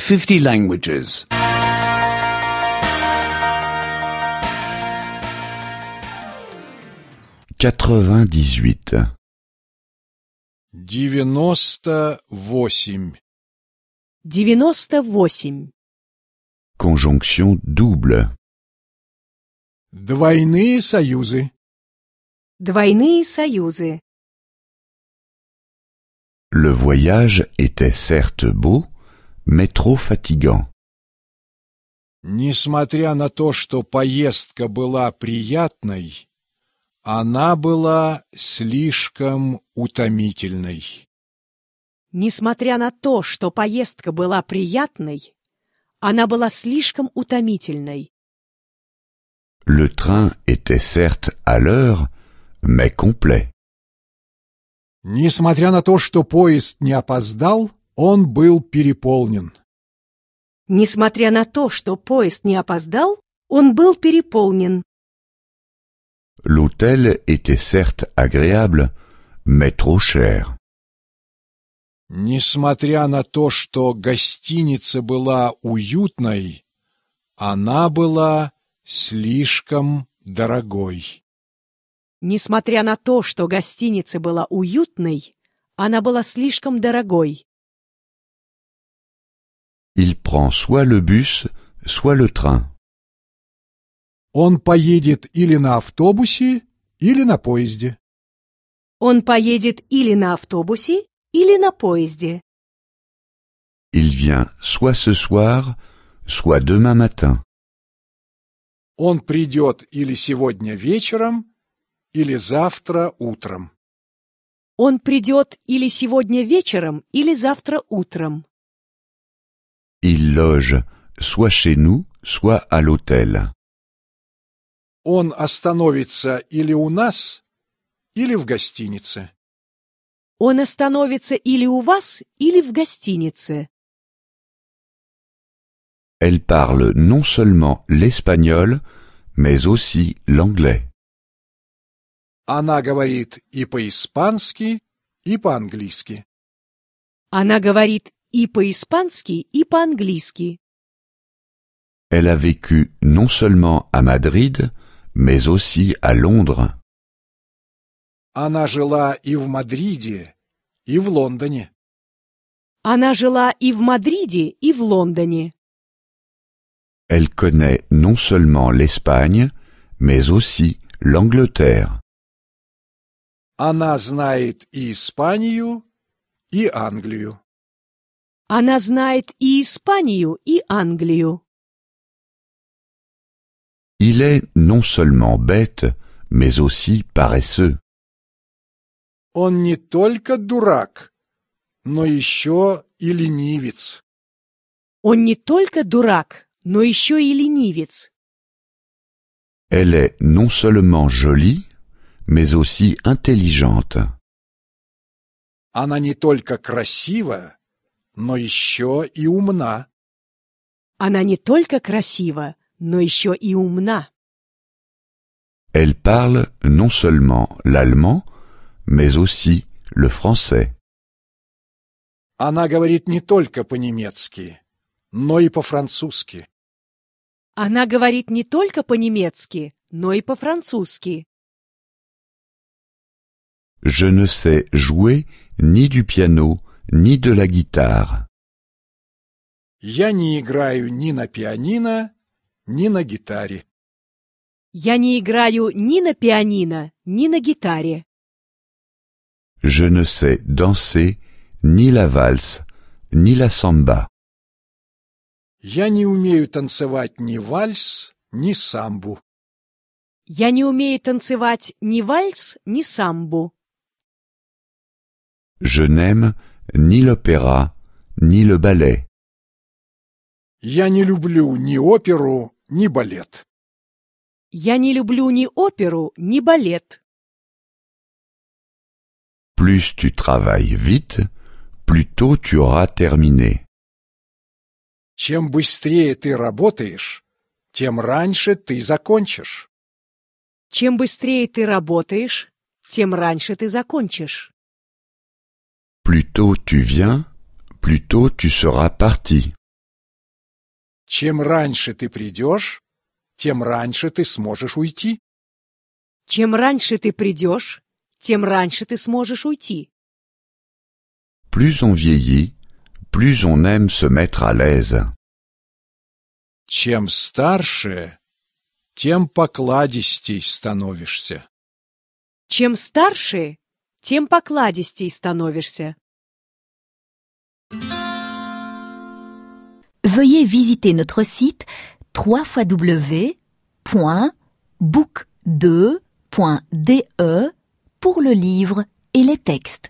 50 languages. 98. 98. 98. Conjonction double. Двойные союзы. Двойные союзы. Le voyage était certes beau, mais trop fatigant. Несмотря на то, что поездка была приятной, она была слишком утомительной. Несмотря на то, что поездка была приятной, она была слишком утомительной. Le train était certes à l'heure, mais complet. Несмотря на то, что поезд не опоздал, он был переполнен. Несмотря на то, что поезд не опоздал, он был переполнен. L'hôtel était certes agréable, mais trop cher. Несмотря на то, что гостиница была уютной, она была слишком дорогой. Несмотря на то, что гостиница была уютной, она была слишком дорогой. Il prend soit le bus, soit le train. Он поедет или на автобусе, или на поезде. Он поедет или на автобусе, или на поезде. Il vient soit ce soir, soit demain matin. Он придет или сегодня вечером, или завтра утром. Он придет или сегодня вечером, или завтра утром. Il loge soit chez nous, soit à l'hôtel. Он остановится или у нас, или в гостинице. Он остановится или у вас, или в гостинице. Elle parle non seulement l'espagnol, mais aussi l'anglais. Она говорит и по-испански, и по-английски. Она говорит и по-испански, и по-английски. Elle a vécu non seulement à Madrid, mais aussi à Londres. Она жила и в Мадриде, и в Лондоне. Она жила и в Мадриде, и в Лондоне. Elle connaît non seulement l'Espagne, mais aussi l'Angleterre. Она знает и Испанию, и Англию. Она знает и Испанию, и Англию. Il est non seulement bête, mais aussi paresseux. Он не только dурак, но еще и ленивец. Он не только дурак, но еще и ленивец. Elle est non seulement jolie, mais aussi intelligente. Она не только красива, но еще и умна. Она не только красива, но еще и умна. Elle parle non seulement l'allemand, mais aussi le français. Она говорит не только по-немецки, но и по-французски. Она говорит не только по-немецки, но и по-французски. Je ne sais jouer ni du piano, ni de la guitare. Я не играю ни на пианино, ни на гитаре. Я не играю ни на пианино, ни на гитаре. Je ne sais danser ni la valse, ni la samba. Я не умею танцевать ни вальс, ни самбу. Я не умею танцевать ни вальс, ни самбу. Je n'aime ni l'opéra, ni le ballet. Я не люблю ни оперу, ни балет. Я не люблю ни оперу, ни балет. Plus tu travailles vite, plus tôt tu auras terminé. Чем быстрее ты работаешь, тем раньше ты закончишь. Чем быстрее ты работаешь, тем раньше ты закончишь. Plus tôt tu viens, plus tôt tu seras parti. Чем раньше ты придешь, тем раньше ты сможешь уйти. Чем раньше ты придешь, тем раньше ты сможешь уйти. Plus on vieillit, plus on aime se mettre à l'aise. Чем старше, тем покладистей становишься. Чем старше, тем покладистей становишься. Veuillez visiter notre site www.book2.de pour le livre et les textes.